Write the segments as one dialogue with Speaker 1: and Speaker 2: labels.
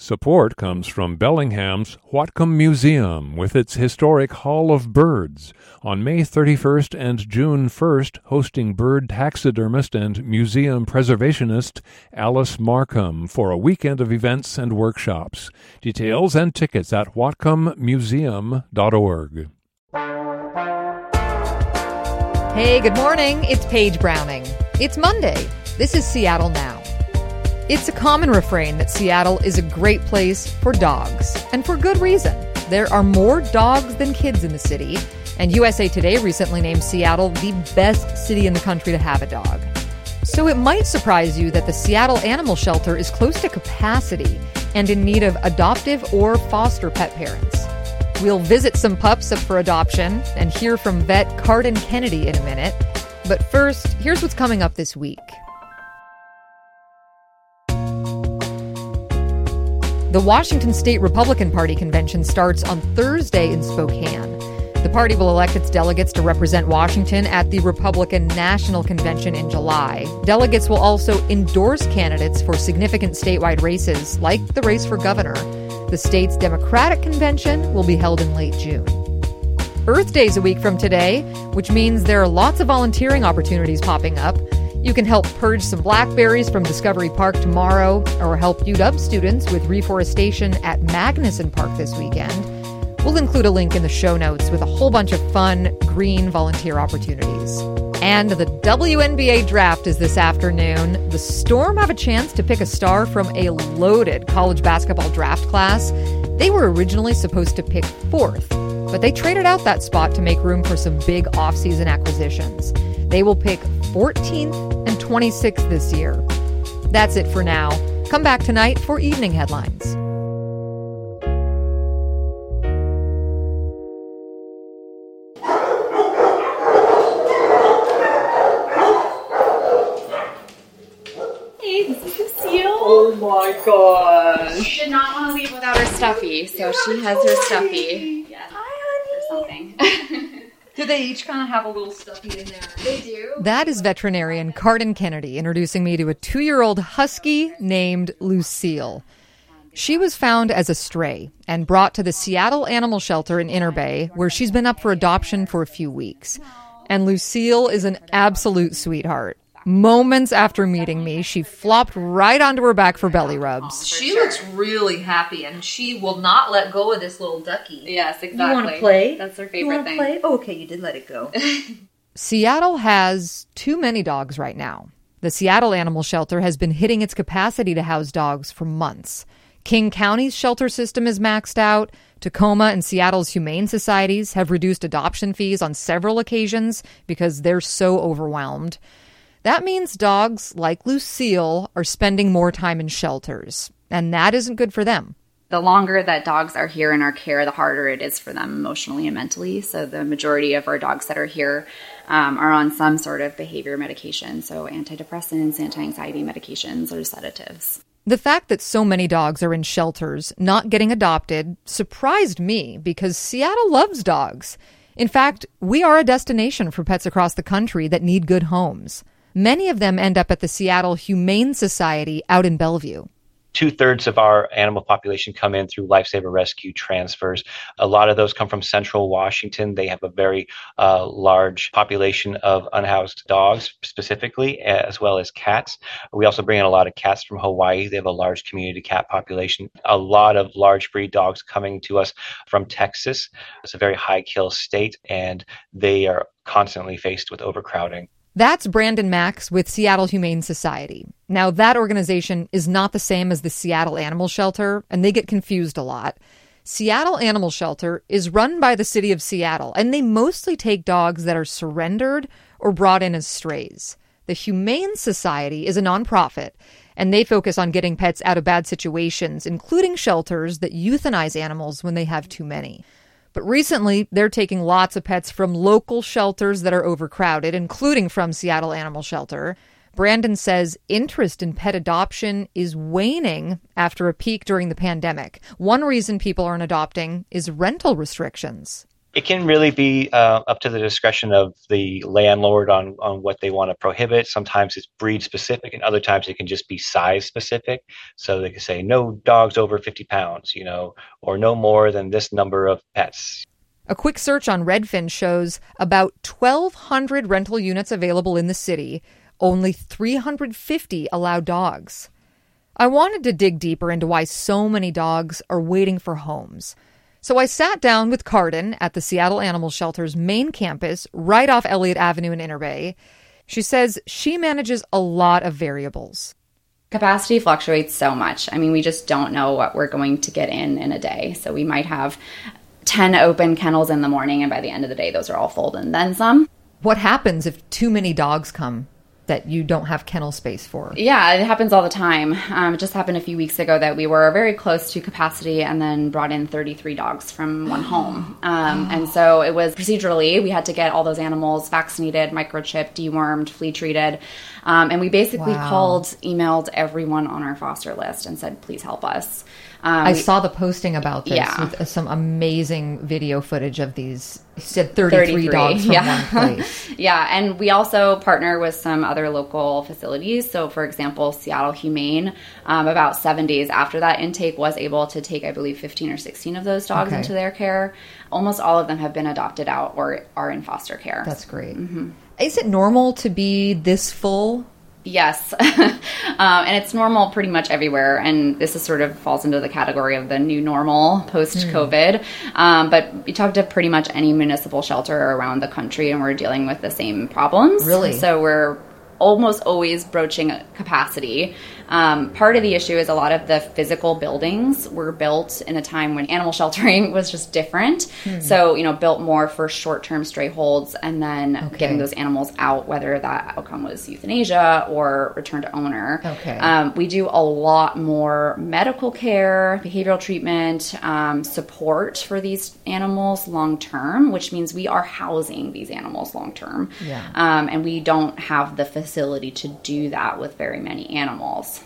Speaker 1: Support comes from Bellingham's Whatcom Museum with its historic Hall of Birds on May 31st and June 1st, hosting bird taxidermist and museum preservationist Alice Markham for a weekend of events and workshops. Details and tickets at whatcommuseum.org.
Speaker 2: Hey, good morning. It's Paige Browning. It's Monday. This is Seattle Now. It's a common refrain that Seattle is a great place for dogs, and for good reason. There are more dogs than kids in the city, and USA Today recently named Seattle the best city in the country to have a dog. So it might surprise you that the Seattle Animal Shelter is close to capacity and in need of adoptive or foster pet parents. We'll visit some pups up for adoption and hear from vet Cardin Kennedy in a minute. But first, here's what's coming up this week. The Washington State Republican Party convention starts on Thursday in Spokane. The party will elect its delegates to represent Washington at the Republican National Convention in July. Delegates will also endorse candidates for significant statewide races, like the race for governor. The state's Democratic convention will be held in late June. Earth Day's a week from today, which means there are lots of volunteering opportunities popping up. You can help purge some blackberries from Discovery Park tomorrow, or help UW students with reforestation at Magnuson Park this weekend. We'll include a link in the show notes with a whole bunch of fun, green volunteer opportunities. And the WNBA draft is this afternoon. The Storm have a chance to pick a star from a loaded college basketball draft class. They were originally supposed to pick 4th, but they traded out that spot to make room for some big offseason acquisitions. They will pick 14th and 26th this year. That's it for now. Come back tonight for evening headlines.
Speaker 3: Hey, this is Lucille.
Speaker 4: Oh my gosh.
Speaker 3: She did not want to leave without her stuffy, so she has her stuffy.
Speaker 4: Yes.
Speaker 3: Hi, honey. Or something.
Speaker 4: Do they each kind of have a little stuffy in there?
Speaker 3: They do.
Speaker 2: That is veterinarian Cardin Kennedy introducing me to a 2-year-old husky named Lucille. She was found as a stray and brought to the Seattle Animal Shelter in Inner Bay, where she's been up for adoption for a few weeks. And Lucille is an absolute sweetheart. Moments after meeting me, she flopped right onto her back for belly rubs.
Speaker 4: She looks really happy, and she will not let go of this little ducky.
Speaker 3: Yes, exactly.
Speaker 4: You want to play?
Speaker 3: That's her
Speaker 4: You
Speaker 3: favorite
Speaker 4: want to
Speaker 3: thing.
Speaker 4: play? Oh, okay, you did let it go.
Speaker 2: Seattle has too many dogs right now. The Seattle Animal Shelter has been hitting its capacity to house dogs for months. King County's shelter system is maxed out. Tacoma and Seattle's humane societies have reduced adoption fees on several occasions because they're so overwhelmed. That means dogs like Lucille are spending more time in shelters, and that isn't good for them.
Speaker 3: The longer that dogs are here in our care, the harder it is for them emotionally and mentally. So the majority of our dogs that are here are on some sort of behavior medication, so antidepressants, anti-anxiety medications, or sedatives.
Speaker 2: The fact that so many dogs are in shelters, not getting adopted, surprised me because Seattle loves dogs. In fact, we are a destination for pets across the country that need good homes. Many of them end up at the Seattle Humane Society out in Bellevue.
Speaker 5: 2/3 of our animal population come in through Lifesaver Rescue transfers. A lot of those come from Central Washington. They have a very large population of unhoused dogs specifically, as well as cats. We also bring in a lot of cats from Hawaii. They have a large community cat population. A lot of large breed dogs coming to us from Texas. It's a very high kill state, and they are constantly faced with overcrowding.
Speaker 2: That's Brandon Max with Seattle Humane Society. Now, that organization is not the same as the Seattle Animal Shelter, and they get confused a lot. Seattle Animal Shelter is run by the city of Seattle, and they mostly take dogs that are surrendered or brought in as strays. The Humane Society is a nonprofit, and they focus on getting pets out of bad situations, including shelters that euthanize animals when they have too many. But recently, they're taking lots of pets from local shelters that are overcrowded, including from Seattle Animal Shelter. Brandon says interest in pet adoption is waning after a peak during the pandemic. One reason people aren't adopting is rental restrictions.
Speaker 5: It can really be up to the discretion of the landlord on what they want to prohibit. Sometimes it's breed specific, and other times it can just be size specific. So they can say no dogs over 50 pounds, or no more than this number of pets.
Speaker 2: A quick search on Redfin shows about 1,200 rental units available in the city. Only 350 allow dogs. I wanted to dig deeper into why so many dogs are waiting for homes. So I sat down with Carden at the Seattle Animal Shelter's main campus right off Elliott Avenue in Inner Bay. She says she manages a lot of variables.
Speaker 3: Capacity fluctuates so much. I mean, we just don't know what we're going to get in a day. So we might have 10 open kennels in the morning, and by the end of the day, those are all full and then some.
Speaker 2: What happens if too many dogs come that you don't have kennel space for?
Speaker 3: Yeah, it happens all the time. It just happened a few weeks ago that we were very close to capacity and then brought in 33 dogs from one home. And so it was procedurally, we had to get all those animals vaccinated, microchipped, dewormed, flea treated. And we basically emailed everyone on our foster list and said, please help us.
Speaker 2: I saw the posting about this with some amazing video footage of these. You said 33 dogs from one place.
Speaker 3: Yeah, and we also partner with some other local facilities. So, for example, Seattle Humane, about 7 days after that intake, was able to take, I believe, 15 or 16 of those dogs into their care. Almost all of them have been adopted out or are in foster care.
Speaker 2: That's great. Mm-hmm. Is it normal to be this full?
Speaker 3: Yes. And it's normal pretty much everywhere. And this is sort of falls into the category of the new normal post-COVID. But we talked to pretty much any municipal shelter around the country, and we're dealing with the same problems.
Speaker 2: Really?
Speaker 3: So we're almost always broaching capacity. Part of the issue is a lot of the physical buildings were built in a time when animal sheltering was just different. So, built more for short-term stray holds and then getting those animals out, whether that outcome was euthanasia or return to owner. We do a lot more medical care, behavioral treatment, support for these animals long-term, which means we are housing these animals long-term. And we don't have the facility to do that with very many animals.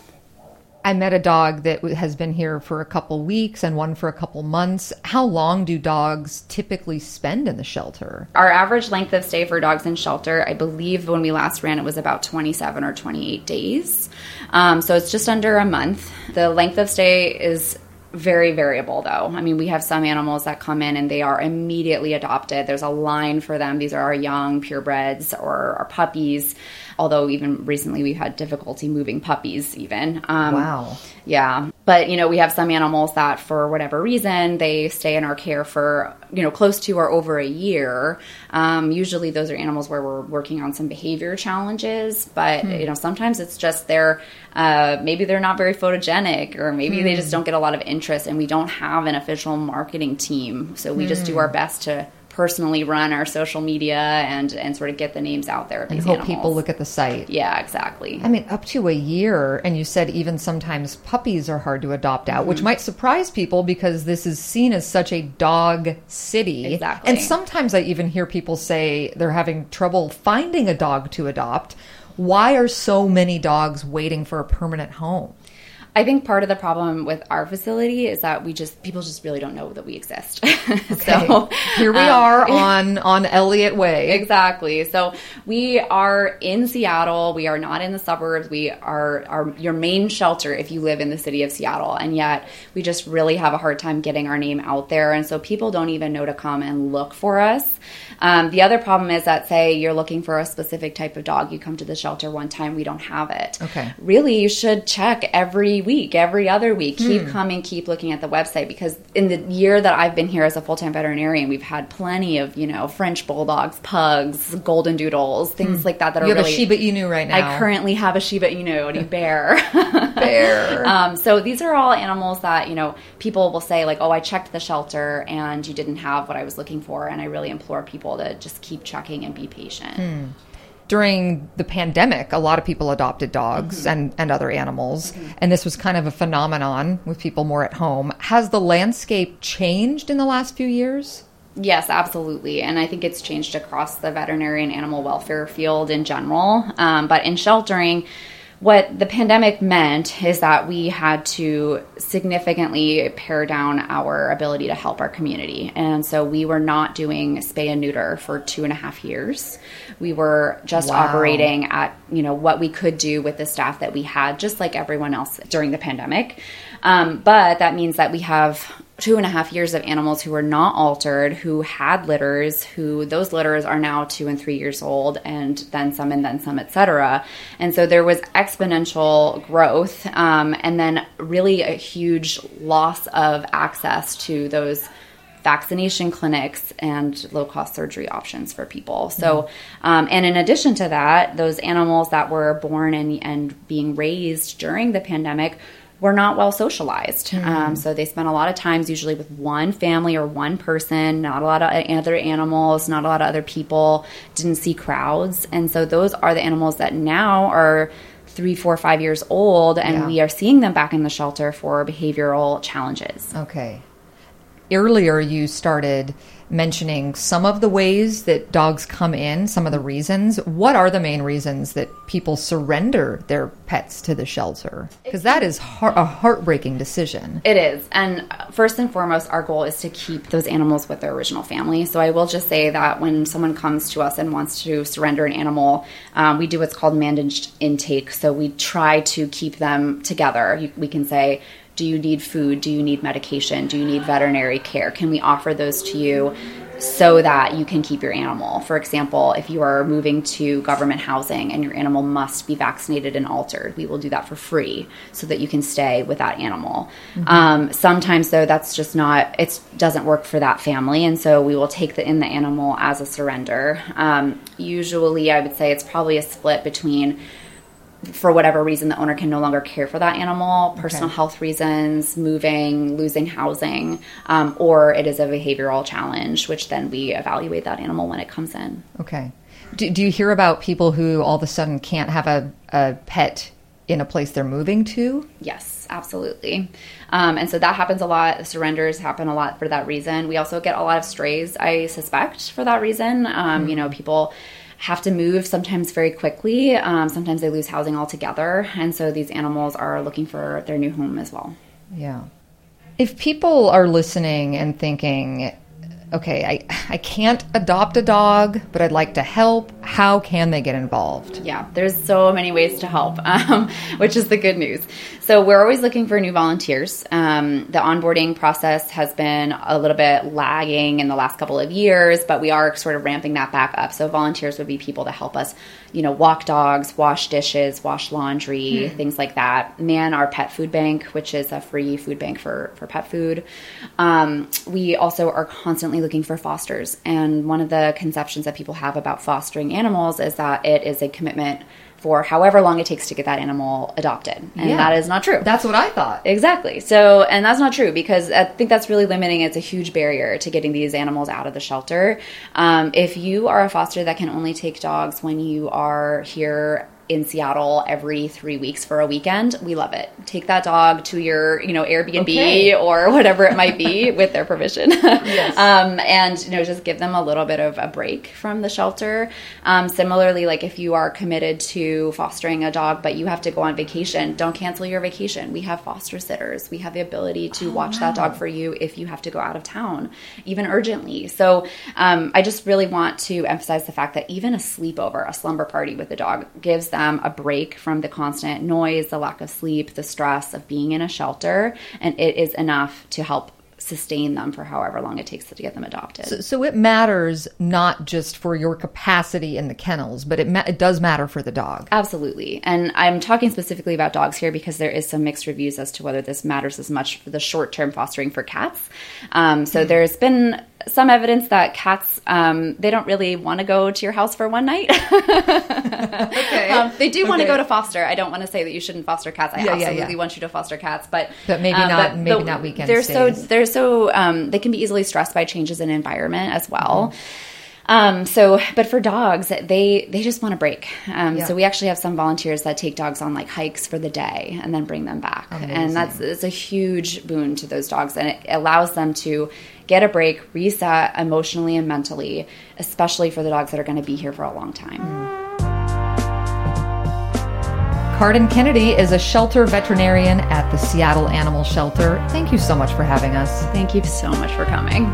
Speaker 2: I met a dog that has been here for a couple weeks and one for a couple months. How long do dogs typically spend in the shelter?
Speaker 3: Our average length of stay for dogs in shelter, I believe when we last ran it was about 27 or 28 days. So it's just under a month. The length of stay is very variable, though. I mean, we have some animals that come in and they are immediately adopted. There's a line for them. These are our young purebreds or our puppies. Although even recently we've had difficulty moving puppies even.
Speaker 2: Wow.
Speaker 3: Yeah. But, we have some animals that for whatever reason, they stay in our care for, close to or over a year. Usually those are animals where we're working on some behavior challenges. But, sometimes it's just maybe they're not very photogenic, or maybe they just don't get a lot of interest, and we don't have an official marketing team. So we just do our best to personally run our social media and sort of get the names out there.
Speaker 2: And hope people look at the site.
Speaker 3: Yeah, exactly.
Speaker 2: I mean, up to a year, and you said even sometimes puppies are hard to adopt out, which might surprise people because this is seen as such a dog city.
Speaker 3: Exactly.
Speaker 2: And sometimes I even hear people say they're having trouble finding a dog to adopt. Why are so many dogs waiting for a permanent home?
Speaker 3: I think part of the problem with our facility is that people just really don't know that we exist.
Speaker 2: So here we are on Elliott Way.
Speaker 3: Exactly. So we are in Seattle. We are not in the suburbs. We are your main shelter if you live in the city of Seattle. And yet we just really have a hard time getting our name out there. And so people don't even know to come and look for us. The other problem is that, say, you're looking for a specific type of dog. You come to the shelter one time, we don't have it.
Speaker 2: Okay.
Speaker 3: Really, you should check every week, every other week. Keep coming, keep looking at the website, because in the year that I've been here as a full-time veterinarian, we've had plenty of, French bulldogs, pugs, golden doodles, things like that are
Speaker 2: you
Speaker 3: really...
Speaker 2: You have a Shiba Inu right now.
Speaker 3: I currently have a Shiba Inu, a bear.
Speaker 2: Bear.
Speaker 3: So these are all animals that, people will say, like, oh, I checked the shelter and you didn't have what I was looking for, and I really implore people to just keep checking and be patient.
Speaker 2: During the pandemic, a lot of people adopted dogs and other animals, and this was kind of a phenomenon with people more at home. Has the landscape changed in the last few years?
Speaker 3: Yes, absolutely. And I think it's changed across the veterinary and animal welfare field in general. But in sheltering, What the pandemic meant is that we had to significantly pare down our ability to help our community. And so we were not doing spay and neuter for 2.5 years. We were just operating at, what we could do with the staff that we had, just like everyone else during the pandemic. But that means that we have 2.5 years of animals who were not altered, who had litters, who those litters are now 2 and 3 years old, and then some, et cetera. And so there was exponential growth, and then really a huge loss of access to those vaccination clinics and low-cost surgery options for people. So, and in addition to that, those animals that were born and being raised during the pandemic were not well socialized. So they spent a lot of times usually with one family or one person, not a lot of other animals, not a lot of other people, didn't see crowds. And so those are the animals that now are 3, 4, 5 years old, and we are seeing them back in the shelter for behavioral challenges.
Speaker 2: Okay. Earlier, you started mentioning some of the ways that dogs come in, some of the reasons. What are the main reasons that people surrender their pets to the shelter? Because that is a heartbreaking decision.
Speaker 3: It is. And first and foremost, our goal is to keep those animals with their original family. So I will just say that when someone comes to us and wants to surrender an animal, we do what's called managed intake. So we try to keep them together. We can say, do you need food? Do you need medication? Do you need veterinary care? Can we offer those to you so that you can keep your animal? For example, if you are moving to government housing and your animal must be vaccinated and altered, we will do that for free so that you can stay with that animal. Sometimes, though, that's just not, it doesn't work for that family, and so we will take the animal as a surrender. Usually, I would say it's probably a split between, for whatever reason, the owner can no longer care for that animal, personal health reasons, moving, losing housing, or it is a behavioral challenge, which then we evaluate that animal when it comes in.
Speaker 2: Okay. Do you hear about people who all of a sudden can't have a pet in a place they're moving to?
Speaker 3: Yes, absolutely. And so that happens a lot. Surrenders happen a lot for that reason. We also get a lot of strays, I suspect, for that reason. People have to move sometimes very quickly. Sometimes they lose housing altogether. And so these animals are looking for their new home as well.
Speaker 2: Yeah. If people are listening and thinking, okay, I can't adopt a dog, but I'd like to help, how can they get involved?
Speaker 3: Yeah, there's so many ways to help, which is the good news. So we're always looking for new volunteers. The onboarding process has been a little bit lagging in the last couple of years, but we are sort of ramping that back up. So volunteers would be people to help us, walk dogs, wash dishes, wash laundry, things like that. Man our pet food bank, which is a free food bank for pet food. We also are constantly looking for fosters. And one of the conceptions that people have about fostering animals is that it is a commitment for however long it takes to get that animal adopted. And that is not true.
Speaker 2: That's what I thought.
Speaker 3: Exactly. So, and that's not true, because I think that's really limiting. It's a huge barrier to getting these animals out of the shelter. If you are a foster that can only take dogs when you are here in Seattle every 3 weeks for a weekend, we love it. Take that dog to your, Airbnb or whatever it might be with their permission.
Speaker 2: Yes.
Speaker 3: And, just give them a little bit of a break from the shelter. Similarly, like if you are committed to fostering a dog, but you have to go on vacation, don't cancel your vacation. We have foster sitters. We have the ability to watch that dog for you if you have to go out of town, even urgently. So I just really want to emphasize the fact that even a sleepover, a slumber party with the dog, gives them a break from the constant noise, the lack of sleep, the stress of being in a shelter, and it is enough to help sustain them for however long it takes to get them adopted.
Speaker 2: So it matters not just for your capacity in the kennels, but it does matter for the dog.
Speaker 3: Absolutely. And I'm talking specifically about dogs here because there is some mixed reviews as to whether this matters as much for the short-term fostering for cats. So there's been some evidence that cats, they don't really want to go to your house for one night. They do want to go to foster. I don't want to say that you shouldn't foster cats. I absolutely want you to foster cats, but
Speaker 2: maybe not weekend stays.
Speaker 3: They can be easily stressed by changes in environment as well. But for dogs, they just want a break. So we actually have some volunteers that take dogs on like hikes for the day and then bring them back. Amazing. And it's a huge boon to those dogs, and it allows them to get a break, reset emotionally and mentally, especially for the dogs that are going to be here for a long time.
Speaker 2: Cardin Kennedy is a shelter veterinarian at the Seattle Animal Shelter. Thank you so much for having us.
Speaker 3: Thank you so much for coming.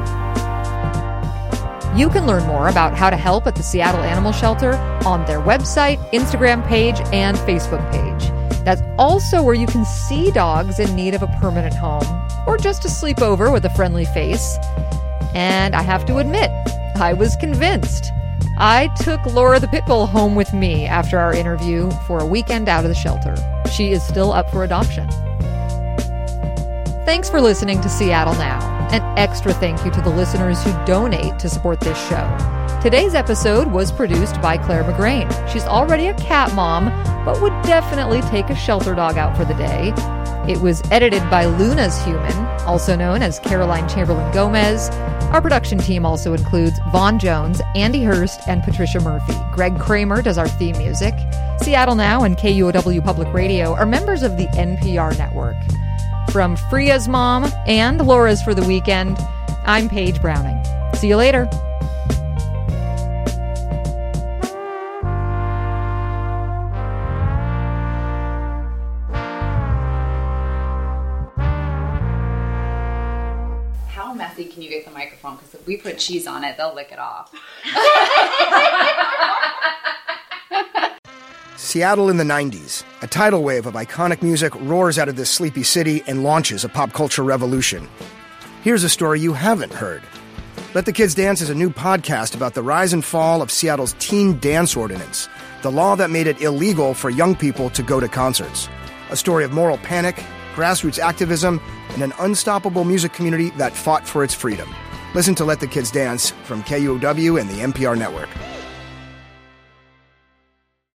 Speaker 2: You can learn more about how to help at the Seattle Animal Shelter on their website, Instagram page, and Facebook page. That's also where you can see dogs in need of a permanent home or just to sleep over with a friendly face. And I have to admit, I was convinced. I took Laura the pit bull home with me after our interview for a weekend out of the shelter. She is still up for adoption. Thanks for listening to Seattle Now. An extra thank you to the listeners who donate to support this show. Today's episode was produced by Claire McGrain. She's already a cat mom, but would definitely take a shelter dog out for the day. It was edited by Luna's Human, also known as Caroline Chamberlain Gomez. Our production team also includes Vaughn Jones, Andy Hurst, and Patricia Murphy. Greg Kramer does our theme music. Seattle Now and KUOW Public Radio are members of the NPR network. From Freya's mom and Laura's for the weekend, I'm Paige Browning. See you later.
Speaker 3: How messy can you get the microphone? Because if we put cheese on it, they'll lick it off.
Speaker 6: Seattle in the 90s. A tidal wave of iconic music roars out of this sleepy city and launches a pop culture revolution. Here's a story you haven't heard. Let the Kids Dance is a new podcast about the rise and fall of Seattle's teen dance ordinance, the law that made it illegal for young people to go to concerts. A story of moral panic, grassroots activism, and an unstoppable music community that fought for its freedom. Listen to Let the Kids Dance from KUOW and the NPR network.